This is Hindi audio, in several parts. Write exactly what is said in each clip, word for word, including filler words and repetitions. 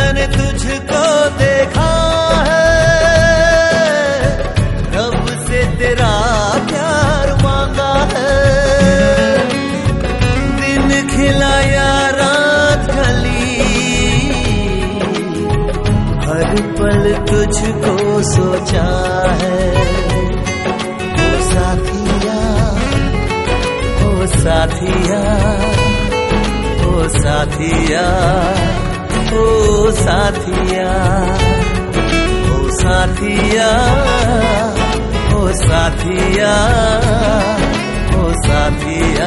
मैंने तुझको देखा है, रब से तेरा प्यार मांगा है। दिन खिलाया रात ढली, हर पल तुझको सोचा है। ओ साथिया, ओ साथिया, ओ साथिया, ओ साथिया, ओ साथिया, ओ साथिया, ओ साथिया,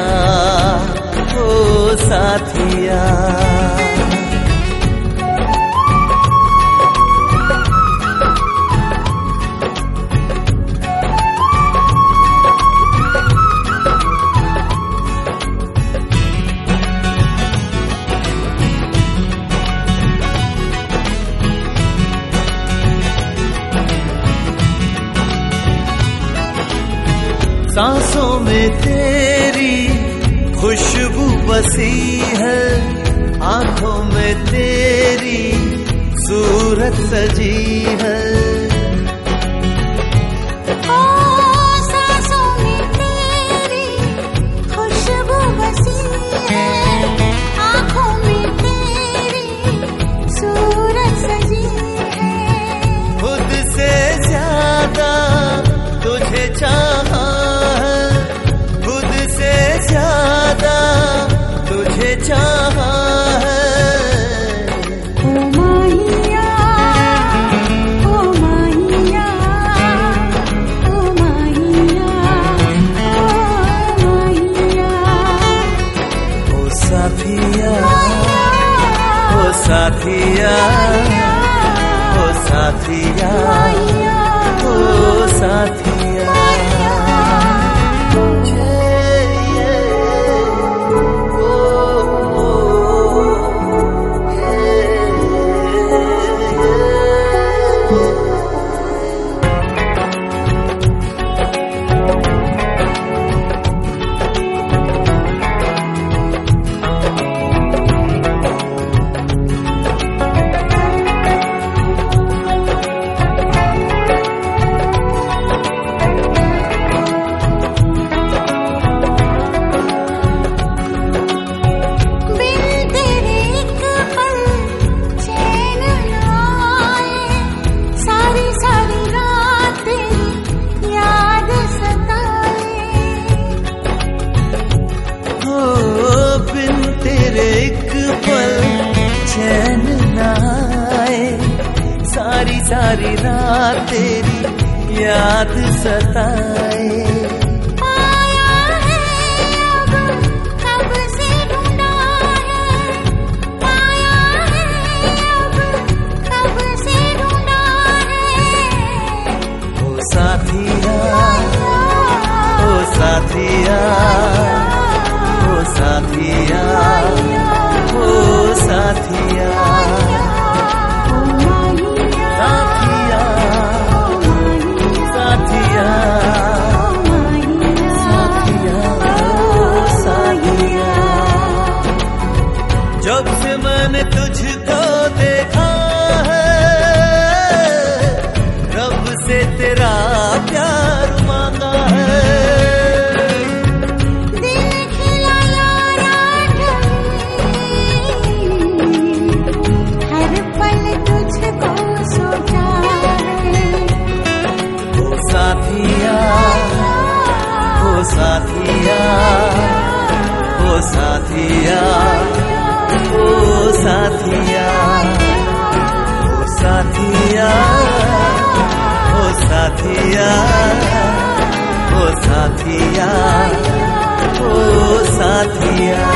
ओ साथिया। सांसों में तेरी खुशबू बसी है, आंखों में तेरी सूरत सजी है। ओ सांसों में तेरी खुशबू बसी है, आंखों में तेरी सूरत सजी है। खुद से ज्यादा तुझे चाहा, तुझे चाहा है। ओ माहिया, ओ माहिया, ओ माहिया, ओ माहिया। ओ साथिया, ओ साथिया, ओ साथिया, ओ साथिया। सारी सारी रात तेरी याद सताए। आया है अब कब से ढूंढा है, आया है अब कब से ढूंढा है। ओ साथिया, ओ साथिया, ओ साथिया, ओ साथिया। जब से मैंने तुझको देखा है, रब से तेरा प्यार मांगा है। दिल खिलाया रात हर पल तुझको सोचा है। ओ साथिया, ओ साथिया, ओ साथिया, ओ साथिया, ओ साथिया, ओ साथिया, ओ साथिया, ओ साथिया।